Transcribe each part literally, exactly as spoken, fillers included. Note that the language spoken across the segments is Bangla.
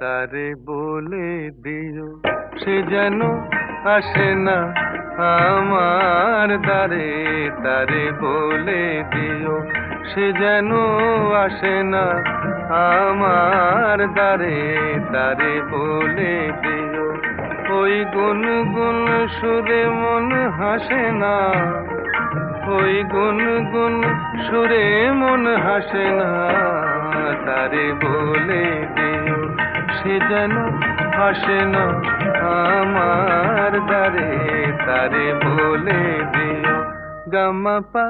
তারে বলে দিও সে যেন আসে না আমার দ্বারে। তারে বলে দিও সে যেন আসে না আমার দ্বারে। তারে বলে দিও ওই গুনগুন সুরে মন হাসে না। ওই গুনগুন সুরে মন হাসে না। তারে বলে দিও সে যেন আসে না আমার দ্বারে। তারে বলে দিও গামা পা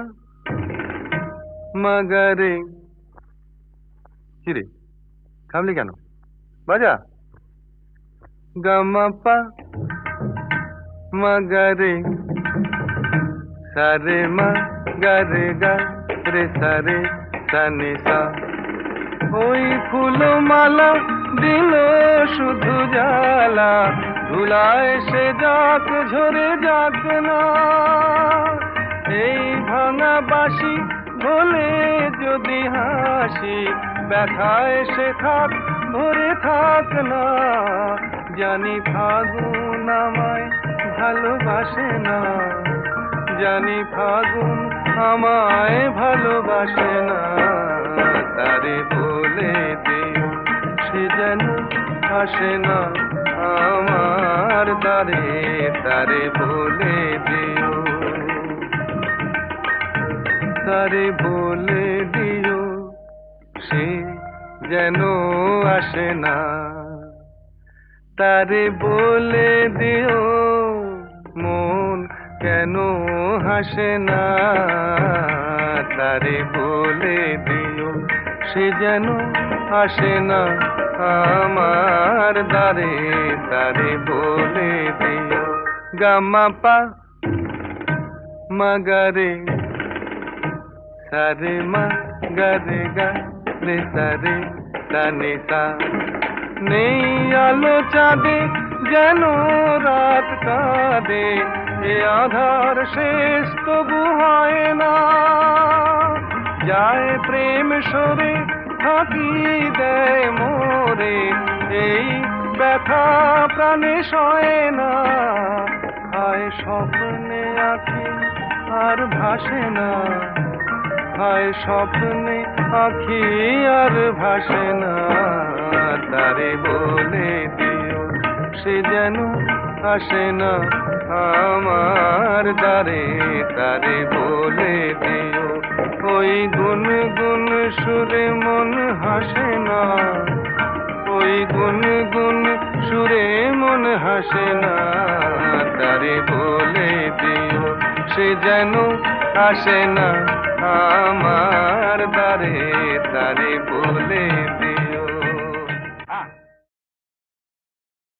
মাগারে। কিরে থামলি কেন? বাজা গামা পা মাগারে সারে মা গারে গা রে সারে সানি সা। ওই ফুলমালা দিল শুধু জ্বালা, ধুলায় সে যাক ঝরে যাক না। এই ভাঙা বাঁশি বলে যদি হাসি, ব্যথায় সে থাক ভরে থাক না। জানি ফাগুন আমায় ভালোবাসে না। জানি ফাগুন আমায় ভালোবাসে না। তারে বলে দিও সে যেন আসে না আমার দ্বারে। তারে বলে দিও তারে বলে দিও সে যেন আসে না। তারে বলে দিও মন কেন হাসে না। তারে বলে দিও সে যেন আসে না আমার দ্বারে। তারে বলে দিও গামা পা মাগারে সারে মা গারে গা রে সারে সানি সা। নেই আলো চাঁদে যেন রাত কাঁদে, এ আধার শেষ তবু হয় না। যায় প্রেম সরে থাকি দেয় মোরে, এই ব্যথা প্রাণে সয় না। হায় স্বপ্নে আঁখি আর ভাসে না। হায় স্বপ্নে আঁখি আর ভাসে না। তারে বলে দিও সে যেন আসে না আমার দ্বারে। তারে বলে দিও ওই গুনগুন সুরে মন হাসে না। ওই গুনগুন সুরে মন হাসে না। তারে বলে দিও সে যেন আসে না আমার দ্বারে। তারে বলে দিও।